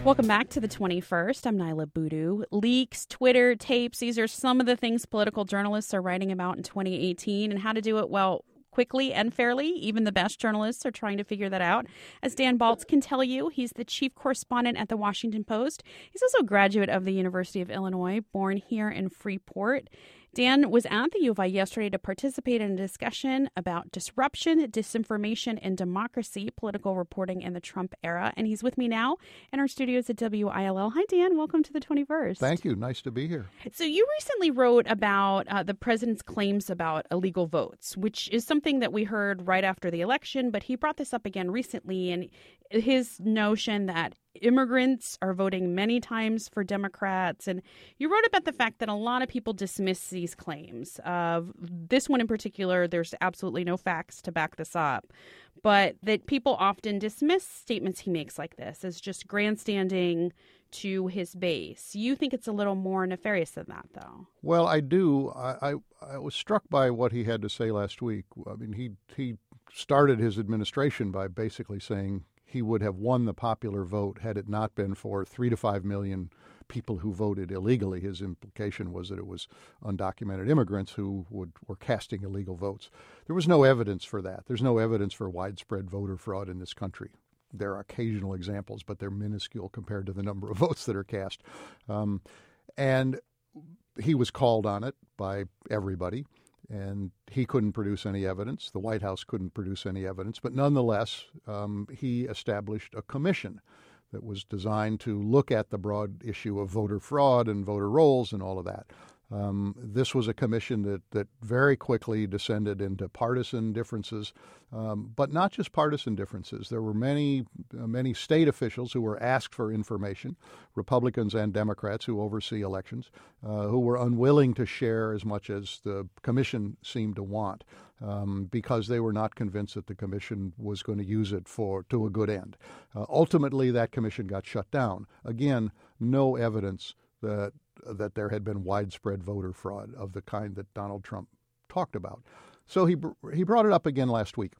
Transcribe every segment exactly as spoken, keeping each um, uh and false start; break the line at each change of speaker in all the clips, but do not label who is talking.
Welcome back to the twenty-first. I'm Nyla Boodoo. Leaks, Twitter, tapes, these are some of the things political journalists are writing about in twenty eighteen and how to do it, well, quickly and fairly. Even the best journalists are trying to figure that out. As Dan Balz can tell you, he's the chief correspondent at The Washington Post. He's also a graduate of the University of Illinois, born here in Freeport. Dan was at the U of I yesterday to participate in a discussion about disruption, disinformation, and democracy, political reporting in the Trump era. And he's with me now in our studios at W I L L. Hi, Dan. Welcome to the twenty-first.
Thank you. Nice to be here.
So you recently wrote about uh, the president's claims about illegal votes, which is something that we heard right after the election. But he brought this up again recently, and his notion that immigrants are voting many times for Democrats. And you wrote about the fact that a lot of people dismiss these claims. Of this one in particular, there's absolutely no facts to back this up, but that people often dismiss statements he makes like this as just grandstanding to his base. You think it's a little more nefarious than that, though?
Well, I do. I, I, I was struck by what he had to say last week. I mean, he he started his administration by basically saying he would have won the popular vote had it not been for three to five million people who voted illegally. His implication was that it was undocumented immigrants who would were casting illegal votes. There was no evidence for that. There's no evidence for widespread voter fraud in this country. There are occasional examples, but they're minuscule compared to the number of votes that are cast. Um, and he was called on it by everybody. And he couldn't produce any evidence. The White House couldn't produce any evidence. But nonetheless, um, he established a commission that was designed to look at the broad issue of voter fraud and voter rolls and all of that. Um, this was a commission that, that very quickly descended into partisan differences, um, but not just partisan differences. There were many, uh, many state officials who were asked for information, Republicans and Democrats who oversee elections, uh, who were unwilling to share as much as the commission seemed to want, um, because they were not convinced that the commission was going to use it for to a good end. Uh, ultimately, that commission got shut down. Again, no evidence that that there had been widespread voter fraud of the kind that Donald Trump talked about. So he he brought it up again last week.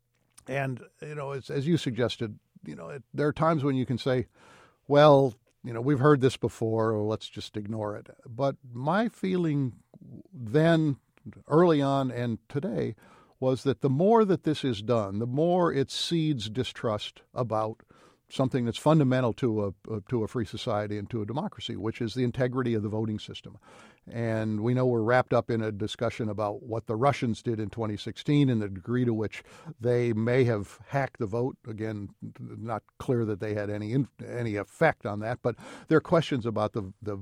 And, you know, it's, as you suggested, you know, it, there are times when you can say, well, you know, we've heard this before, or let's just ignore it. But my feeling then, early on and today, was that the more that this is done, the more it seeds distrust about something that's fundamental to a, a to a free society and to a democracy, which is the integrity of the voting system. And we know we're wrapped up in a discussion about what the Russians did in twenty sixteen and the degree to which they may have hacked the vote. Again, not clear that they had any any effect on that, but there are questions about the the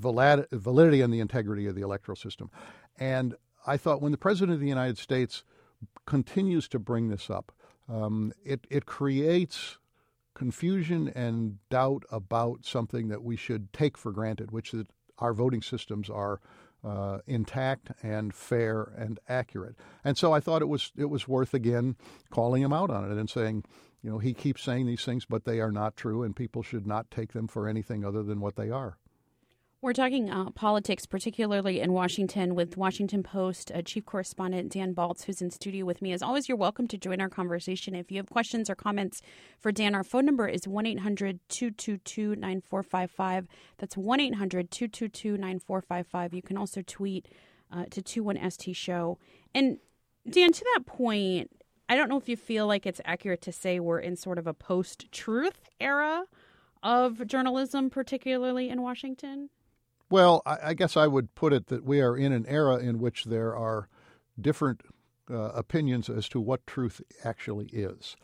validity and the integrity of the electoral system. And I thought when the President of the United States continues to bring this up, um, it it creates confusion and doubt about something that we should take for granted, which is that our voting systems are uh, intact and fair and accurate. And so I thought it was it was worth, again, calling him out on it and saying, you know, he keeps saying these things, but they are not true, and people should not take them for anything other than what they are.
We're talking uh, politics, particularly in Washington, with Washington Post uh, chief correspondent Dan Balz, who's in studio with me. As always, you're welcome to join our conversation. If you have questions or comments for Dan, our phone number is one eight hundred two two two nine four five five. That's one eight hundred two two two nine four five five. You can also tweet uh, to two one S T show. And Dan, to that point, I don't know if you feel like it's accurate to say we're in sort of a post-truth era of journalism, particularly in Washington.
Well, I guess I would put it that we are in an era in which there are different uh, opinions as to what truth actually is.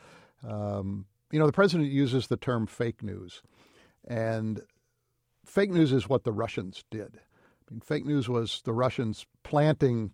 Um, you know, the president uses the term fake news, and fake news is what the Russians did. I mean, fake news was the Russians planting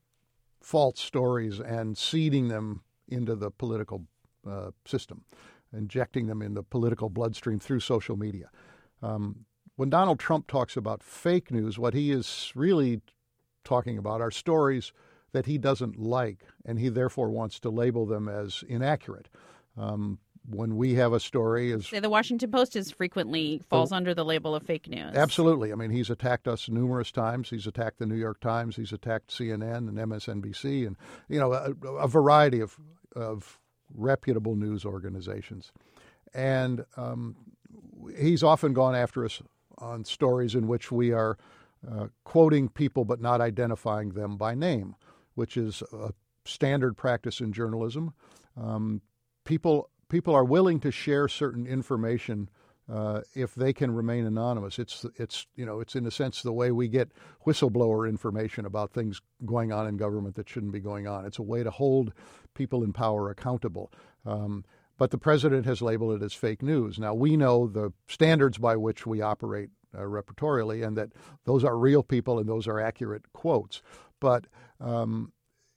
false stories and seeding them into the political uh, system, injecting them in the political bloodstream through social media. Um, When Donald Trump talks about fake news, what he is really talking about are stories that he doesn't like, and he therefore wants to label them as inaccurate. Um, when we have a story, as
the Washington Post is frequently falls oh, under the label of fake news.
Absolutely. I mean, he's attacked us numerous times. He's attacked the New York Times. He's attacked C N N and M S N B C, and you know a, a variety of of reputable news organizations. And um, he's often gone after us on stories in which we are uh, quoting people but not identifying them by name, which is a standard practice in journalism. Um, people people are willing to share certain information uh, if they can remain anonymous. It's it's you know it's in a sense the way we get whistleblower information about things going on in government that shouldn't be going on. It's a way to hold people in power accountable. Um, but the president has labeled it as fake news. Now we know the standards by which we operate uh, repertorially, and that those are real people and those are accurate quotes. But um,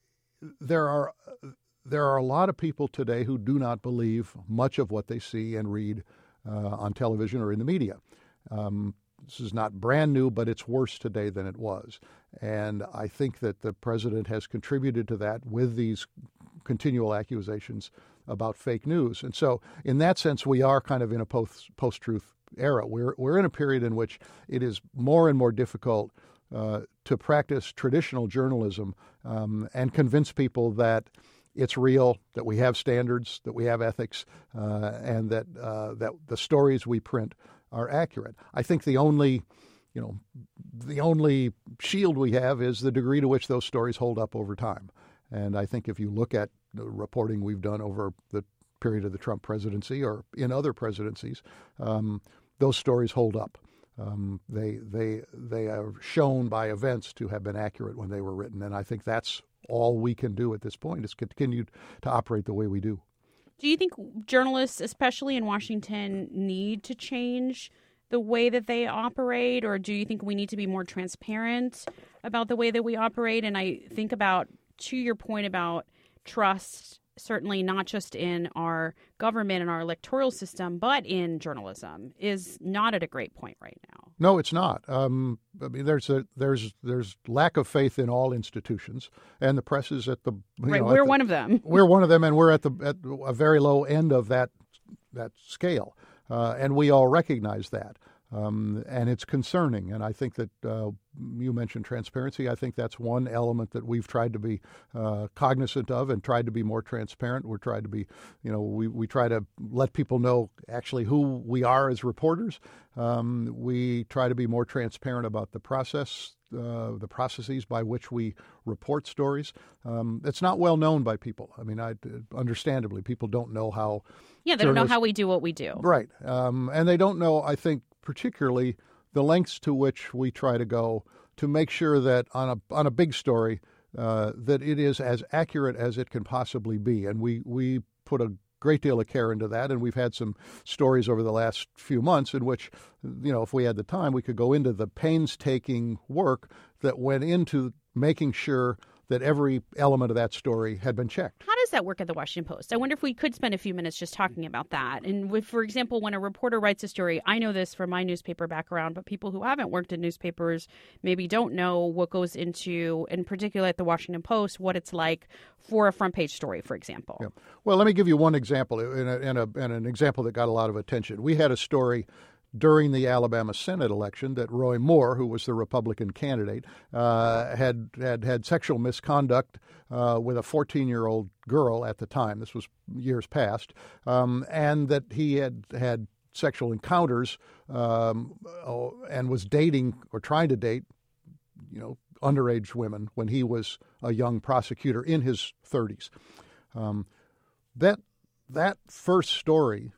there are there are a lot of people today who do not believe much of what they see and read uh, on television or in the media. Um, this is not brand new, but it's worse today than it was. And I think that the president has contributed to that with these continual accusations about fake news. And so in that sense, we are kind of in a post, post-truth era. We're, we're in a period in which it is more and more difficult uh, to practice traditional journalism um, and convince people that it's real, that we have standards, that we have ethics, uh, and that uh, that the stories we print are accurate. I think the only, you know, the only shield we have is the degree to which those stories hold up over time. And I think if you look at the reporting we've done over the period of the Trump presidency or in other presidencies, um, those stories hold up. Um, they they they are shown by events to have been accurate when they were written, and I think that's all we can do at this point is continue to operate the way we do.
Do you think journalists, especially in Washington, need to change the way that they operate, or do you think we need to be more transparent about the way that we operate? And I think about, to your point about trust, certainly not just in our government and our electoral system, but in journalism, is not at a great point right now.
No, it's not. Um, I mean, there's a there's there's lack of faith in all institutions, and the press is at the you
right.
know,
we're
the,
one of them.
We're one of them, and we're at the at a very low end of that that scale, uh, and we all recognize that. Um, and it's concerning. And I think that uh, you mentioned transparency. I think that's one element that we've tried to be uh, cognizant of and tried to be more transparent. We're trying to be, you know, we, we try to let people know actually who we are as reporters. Um, we try to be more transparent about the process, uh, the processes by which we report stories. Um, it's not well known by people. I mean, I, understandably, people don't know how.
Yeah, they don't know how we do what we do.
Right. Um, and they don't know, I think, particularly the lengths to which we try to go to make sure that on a on a big story uh, that it is as accurate as it can possibly be. And we, we put a great deal of care into that. And we've had some stories over the last few months in which, you know, if we had the time, we could go into the painstaking work that went into making sure that every element of that story had been checked.
How does that work at the Washington Post? I wonder if we could spend a few minutes just talking about that. And with, for example, when a reporter writes a story, I know this from my newspaper background, but people who haven't worked in newspapers maybe don't know what goes into, in particular at the Washington Post, what it's like for a front page story, for example.
Yeah. Well, let me give you one example, and, a, and, a, and an example that got a lot of attention. We had a story during the Alabama Senate election that Roy Moore, who was the Republican candidate, uh, had, had had sexual misconduct uh, with a fourteen-year-old girl at the time. This was years past, um, and that he had had sexual encounters um, and was dating or trying to date, you know, underage women when he was a young prosecutor in his thirties. Um, that that first story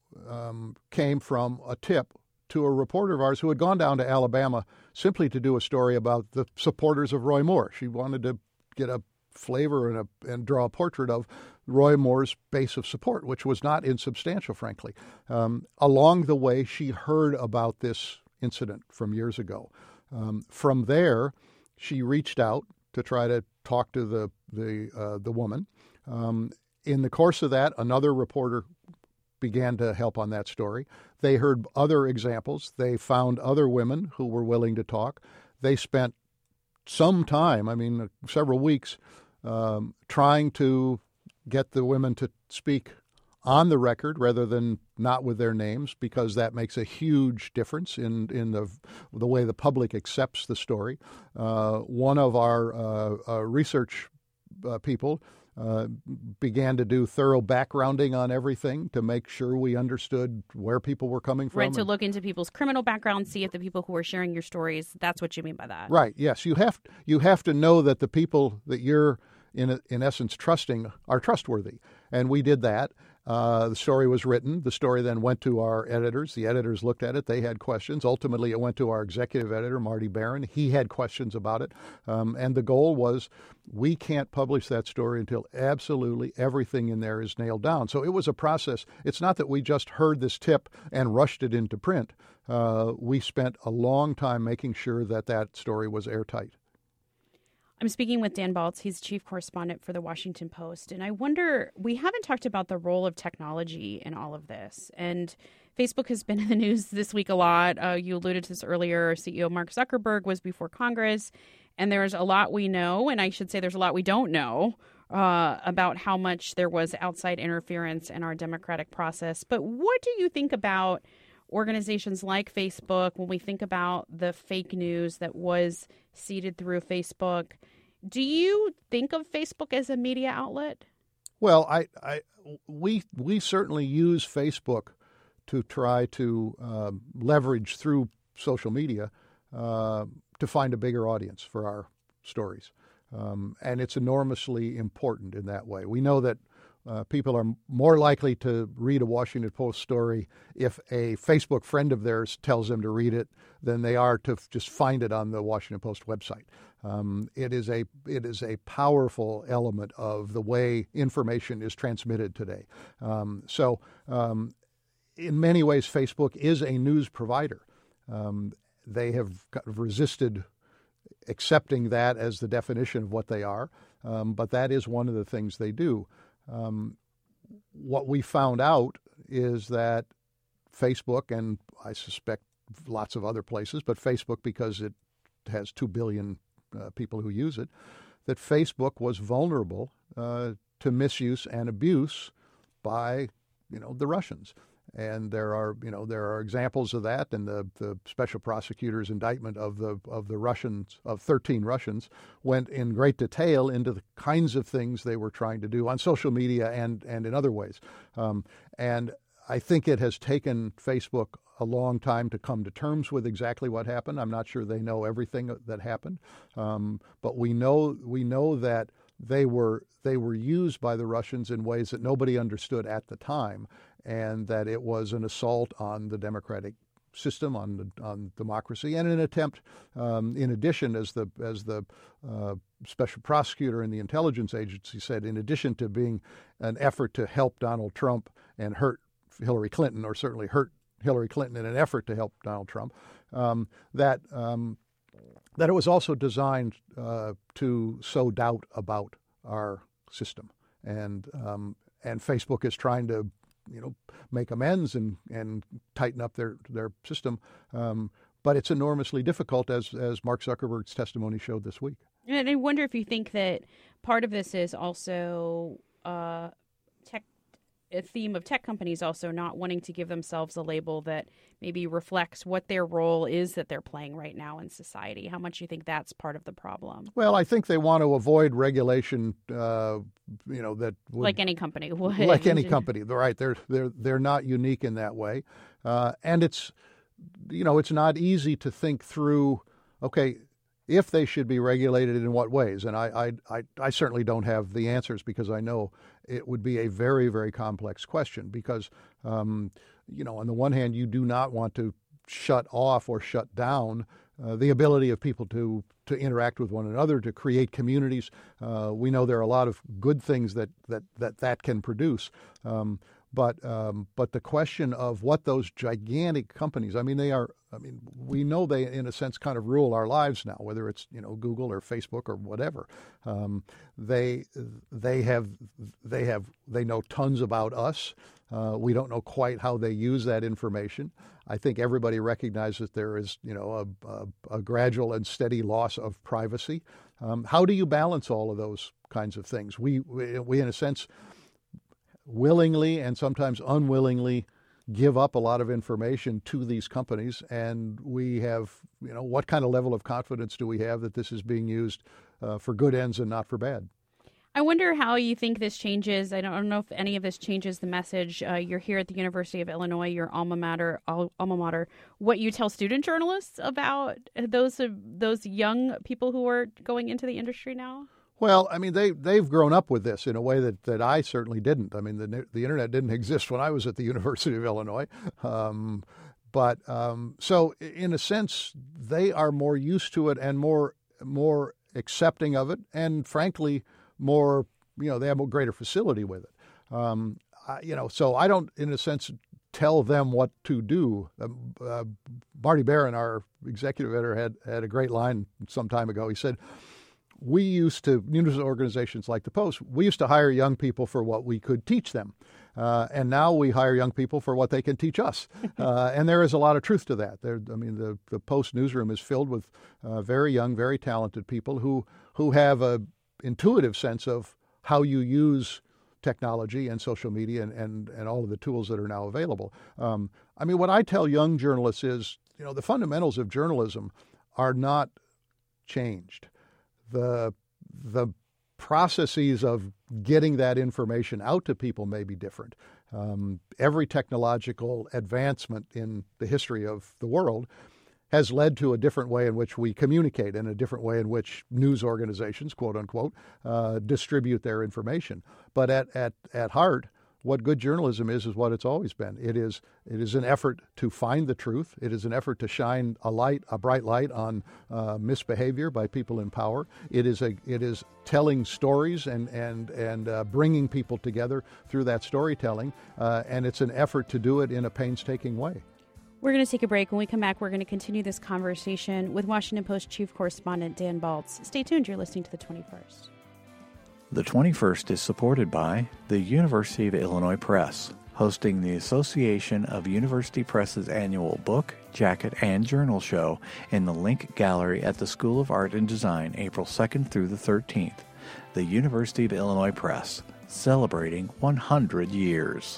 Um, came from a tip to a reporter of ours who had gone down to Alabama simply to do a story about the supporters of Roy Moore. She wanted to get a flavor and, a, and draw a portrait of Roy Moore's base of support, which was not insubstantial, frankly. Um, along the way, she heard about this incident from years ago. Um, from there, she reached out to try to talk to the the uh, the woman. Um, in the course of that, another reporter began to help on that story. They heard other examples. They found other women who were willing to talk. They spent some time, I mean, several weeks, um, trying to get the women to speak on the record rather than not with their names, because that makes a huge difference in, in the the way the public accepts the story. Uh, one of our uh, uh, research uh, people uh, began to do thorough backgrounding on everything to make sure we understood where people were coming from.
Right, to look into people's criminal background, see if the people who are sharing your stories, that's what you mean by that.
Right, yes. You have, you have to know that the people that you're, in, in essence, trusting are trustworthy. And we did that. Uh, the story was written. The story then went to our editors. The editors looked at it. They had questions. Ultimately, it went to our executive editor, Marty Barron. He had questions about it. Um, and the goal was we can't publish that story until absolutely everything in there is nailed down. So it was a process. It's not that we just heard this tip and rushed it into print. Uh, we spent a long time making sure that that story was airtight.
I'm speaking with Dan Balz. He's chief correspondent for the Washington Post. And I wonder, we haven't talked about the role of technology in all of this. And Facebook has been in the news this week a lot. Uh, you alluded to this earlier. C E O Mark Zuckerberg was before Congress. And there's a lot we know, and I should say there's a lot we don't know uh, about how much there was outside interference in our democratic process. But what do you think about organizations like Facebook when we think about the fake news that was seeded through Facebook? Do you think of Facebook as a media outlet?
Well, I, I we we certainly use Facebook to try to uh, leverage through social media uh, to find a bigger audience for our stories, um, and it's enormously important in that way. We know that Uh, people are more likely to read a Washington Post story if a Facebook friend of theirs tells them to read it than they are to f- just find it on the Washington Post website. Um, it is a it is a powerful element of the way information is transmitted today. Um, so, um, in many ways, Facebook is a news provider. Um, they have kind of resisted accepting that as the definition of what they are, um, but that is one of the things they do. Um, what we found out is that Facebook, and I suspect lots of other places, but Facebook because it has two billion uh, people who use it, that Facebook was vulnerable uh, to misuse and abuse by, you know, the Russians. And there are, you know, there are examples of that in the, the special prosecutor's indictment of the of the Russians, of thirteen Russians, went in great detail into the kinds of things they were trying to do on social media and, and in other ways. Um, and I think it has taken Facebook a long time to come to terms with exactly what happened. I'm not sure they know everything that happened, um, but we know we know that they were they were used by the Russians in ways that nobody understood at the time, and that it was an assault on the democratic system, on the, on democracy, and an attempt, um, in addition, as the as the uh, special prosecutor in the intelligence agency said, in addition to being an effort to help Donald Trump and hurt Hillary Clinton, or certainly hurt Hillary Clinton in an effort to help Donald Trump, um, that um, that it was also designed uh, to sow doubt about our system, and um, and Facebook is trying to, you know, make amends and, and tighten up their their system, um, but it's enormously difficult, as as Mark Zuckerberg's testimony showed this week.
And I wonder if you think that part of this is also uh, tech. A theme of tech companies also not wanting to give themselves a label that maybe reflects what their role is that they're playing right now in society. How much do you think that's part of the problem?
Well, I think they want to avoid regulation, uh, you know, that would,
like any company would.
Like any company, right? They're they're they're not unique in that way, uh, and it's, you know, it's not easy to think through. Okay, if they should be regulated, in what ways? And I, I, I, I certainly don't have the answers, because I know it would be a very, very complex question, because, um, you know, on the one hand, you do not want to shut off or shut down uh, the ability of people to, to interact with one another, to create communities. Uh, we know there are a lot of good things that that, that, that can produce. Um, But um, but the question of what those gigantic companies, I mean, they are, I mean, we know they, in a sense, kind of rule our lives now, whether it's, you know, Google or Facebook or whatever. Um, they they have they have they know tons about us. Uh, we don't know quite how they use that information. I think everybody recognizes that there is, you know, a, a, a gradual and steady loss of privacy. Um, how do you balance all of those kinds of things? We we, we in a sense, willingly and sometimes unwillingly give up a lot of information to these companies, and we have, you know, what kind of level of confidence do we have that this is being used uh, for good ends and not for bad?
I wonder how you think this changes. I don't, I don't know if any of this changes the message. Uh, you're here at the University of Illinois, your alma mater, al- alma mater. What you tell student journalists about those uh, those young people who are going into the industry now?
Well, I mean, they, they've grown up with this in a way that, that I certainly didn't. I mean, the the internet didn't exist when I was at the University of Illinois. Um, but um, so, in a sense, they are more used to it and more more accepting of it. And frankly, more, you know, they have a greater facility with it. Um, I, you know, so I don't, in a sense, tell them what to do. Uh, uh, Marty Barron, our executive editor, had, had a great line some time ago. He said, we used to, news organizations like the Post, we used to hire young people for what we could teach them. Uh, and now we hire young people for what they can teach us. Uh, and there is a lot of truth to that. There, I mean, the, the Post newsroom is filled with uh, very young, very talented people who, who have a intuitive sense of how you use technology and social media and, and, and all of the tools that are now available. Um, I mean, what I tell young journalists is, you know, the fundamentals of journalism are not changed. The the processes of getting that information out to people may be different. Um, every technological advancement in the history of the world has led to a different way in which we communicate and a different way in which news organizations, quote unquote, uh, distribute their information. But at, at, at heart, what good journalism is, is what it's always been. It is it is an effort to find the truth. It is an effort to shine a light, a bright light on uh, misbehavior by people in power. It is a it is telling stories and and and uh, bringing people together through that storytelling. Uh, and it's an effort to do it in a painstaking way.
We're going to take a break. When we come back, we're going to continue this conversation with Washington Post chief correspondent Dan Baltz. Stay tuned. You're listening to The twenty-first.
The twenty-first is supported by the University of Illinois Press, hosting the Association of University Press's annual book, jacket, and journal show in the Link Gallery at the School of Art and Design, April second through the thirteenth. The University of Illinois Press, celebrating one hundred years.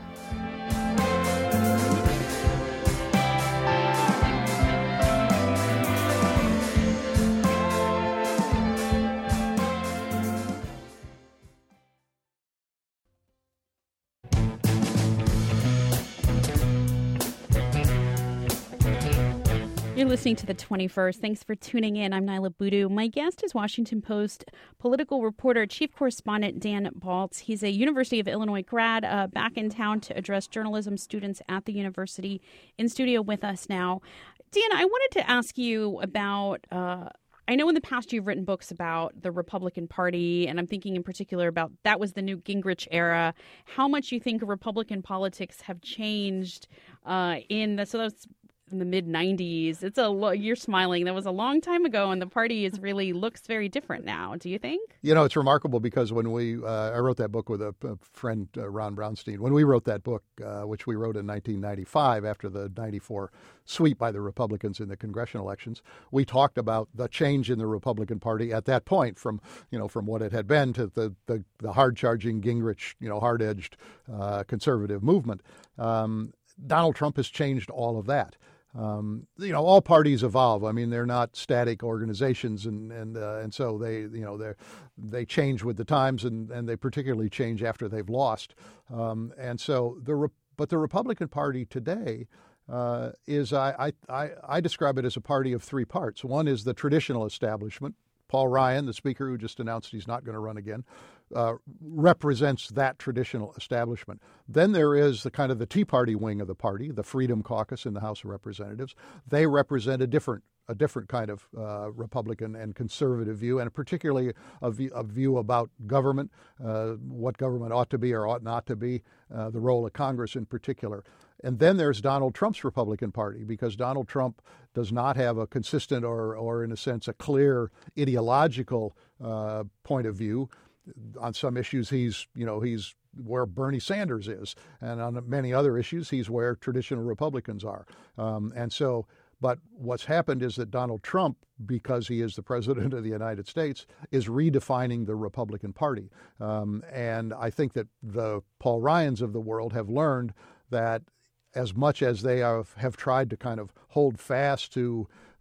You're listening to The twenty-first. Thanks for tuning in. I'm Nyla Boodoo. My guest is Washington Post political reporter, chief correspondent Dan Baltz. He's a University of Illinois grad, uh, back in town to address journalism students at the university. In studio with us now. Dan, I wanted to ask you about, uh, I know in the past you've written books about the Republican Party, and I'm thinking in particular about that was the Newt Gingrich era. How much you think Republican politics have changed uh, in the, so that's in the mid nineties. It's a lo- you're smiling. That was a long time ago, and the party is really looks very different now. Do you think?
You know, it's remarkable because when we uh, I wrote that book with a, a friend, uh, Ron Brownstein. When we wrote that book, uh, which we wrote in nineteen ninety-five after the ninety-four sweep by the Republicans in the congressional elections, we talked about the change in the Republican Party at that point, from you know from what it had been to the the, the hard charging Gingrich, you know, hard edged uh, conservative movement. Um, Donald Trump has changed all of that. Um, you know, all parties evolve. I mean, they're not static organizations, and and uh, and so they, you know, they they change with the times, and, and they particularly change after they've lost. Um, and so the but the Republican Party today uh, is I, I I describe it as a party of three parts. One is the traditional establishment. Paul Ryan, the speaker who just announced he's not going to run again, uh, represents that traditional establishment. Then there is the kind of the Tea Party wing of the party, the Freedom Caucus in the House of Representatives. They represent a different a different kind of uh, Republican and conservative view, and particularly a view, a view about government, uh, what government ought to be or ought not to be, uh, the role of Congress in particular. And then there's Donald Trump's Republican Party, because Donald Trump does not have a consistent or, or in a sense, a clear ideological uh, point of view. On some issues, he's, you know, he's where Bernie Sanders is. And on many other issues, he's where traditional Republicans are. Um, and so, but what's happened is that Donald Trump, because he is the president of the United States, is redefining the Republican Party. Um, and I think that the Paul Ryans of the world have learned that as much as they have, have tried to kind of hold fast to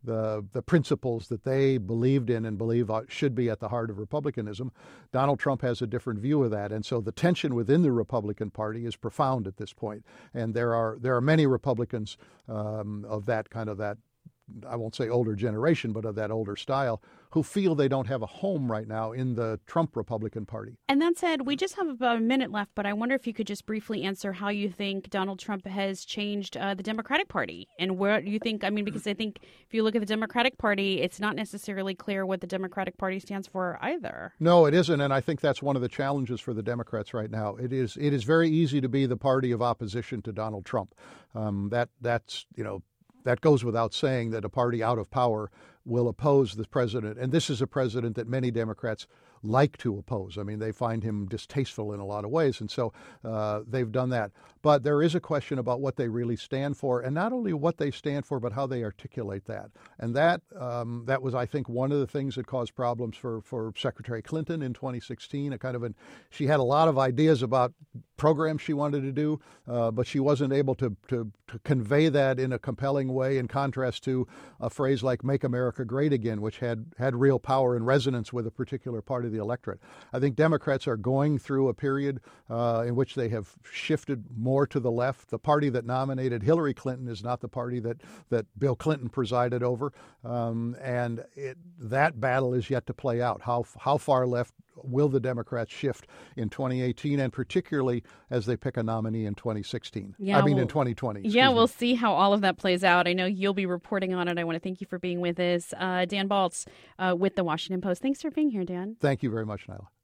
the the principles that they believed in and believe should be at the heart of republicanism. Donald Trump has a different view of that, and so the tension within the Republican Party is profound at this point. And there are there are many Republicans um, of that kind of that. I won't say older generation, but of that older style, who feel they don't have a home right now in the Trump Republican Party.
And that said, we just have about a minute left, but I wonder if you could just briefly answer how you think Donald Trump has changed uh, the Democratic Party and where you think, I mean, because I think if you look at the Democratic Party, it's not necessarily clear what the Democratic Party stands for either.
No, it isn't. And I think that's one of the challenges for the Democrats right now. It is it is very easy to be the party of opposition to Donald Trump. Um, that that's, you know, That goes without saying that a party out of power will oppose the president. And this is a president that many Democrats like to oppose. I mean, they find him distasteful in a lot of ways. And so uh, they've done that. But there is a question about what they really stand for, and not only what they stand for, but how they articulate that. And that um, that was, I think, one of the things that caused problems for, for Secretary Clinton in twenty sixteen. A kind of an, she had a lot of ideas about programs she wanted to do, uh, but she wasn't able to, to, to convey that in a compelling way, in contrast to a phrase like "Make America Great Again," which had, had real power and resonance with a particular part of the electorate. I think Democrats are going through a period uh, in which they have shifted more to the left. The party that nominated Hillary Clinton is not the party that, that Bill Clinton presided over. Um, and it, that battle is yet to play out. How, how far left will the Democrats shift in twenty eighteen, and particularly as they pick a nominee in twenty sixteen?
Yeah,
I mean,
well,
in twenty twenty.
Yeah,
me.
we'll see how all of that plays out. I know you'll be reporting on it. I want to thank you for being with us. Uh, Dan Balz uh, with the Washington Post. Thanks for being here, Dan.
Thank you very much, Nyla.